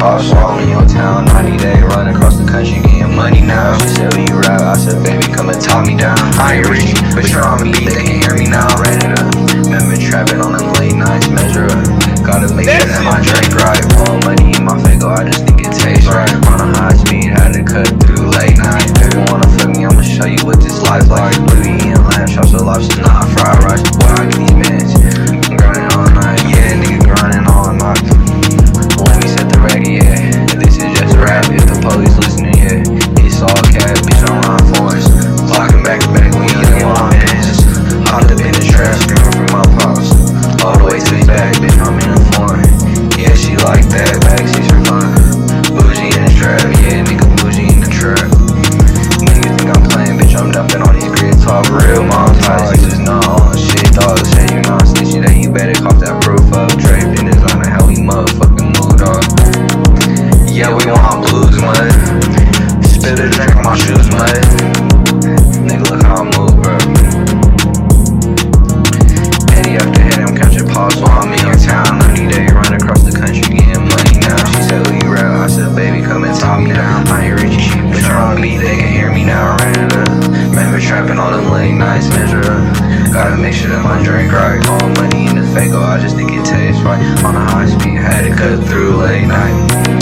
pops all in your town. 90-day run across the country, getting money now. She said, will you rap? I said, baby, come and talk me down. I ain't rich, but you're on the beat, they can hear me now. Ran it up, remember trapping on them late nights, measure up. Gotta make sure that my drink right. More money in my fago, I just think it tastes right. On a high speed, had to cut through late night. If you wanna fuck me, I'ma show you what this life like. Louis and lamb chops, so lobster, not fried rice. Boy, I get these mans, I'm grinding all night. Yeah, nigga grinding all night. Let me set the ready, yeah. This is just a rap, if the police listening, yeah. It's all cat, bitch, I'm on force. Clocking back to back, we ain't in my mans. Hopped up in the trap, screaming for my pops. All the way to his back, bitch, I'm in the foreign. Yeah, she like that, backseats are fun. Bougie in the trap, yeah, nigga bougie in the trap. Nigga think I'm playing, bitch, I'm dumping on these grits. Talk real, mom ties, you just know all the shit. Dog say you not snitchy, that you better cough that proof up. Draped in designer, how we motherfucking moved on. Yeah, we want blues, mud. Spit a drink on my shoes, mud. Nigga, look how I move, bro. Heady after head, I'm catching pops while I'm in your town. 90-day run across the country, getting money now. She said, will you rap? I said, baby, come and talk me down. I ain't rich, but you're on the beat, they can hear me now. Ran it up, remember trapping on them late nights, measure up. Gotta make sure that my drink right. All money in the fago, I just think it tastes right. On a high speed, had to cut through late night.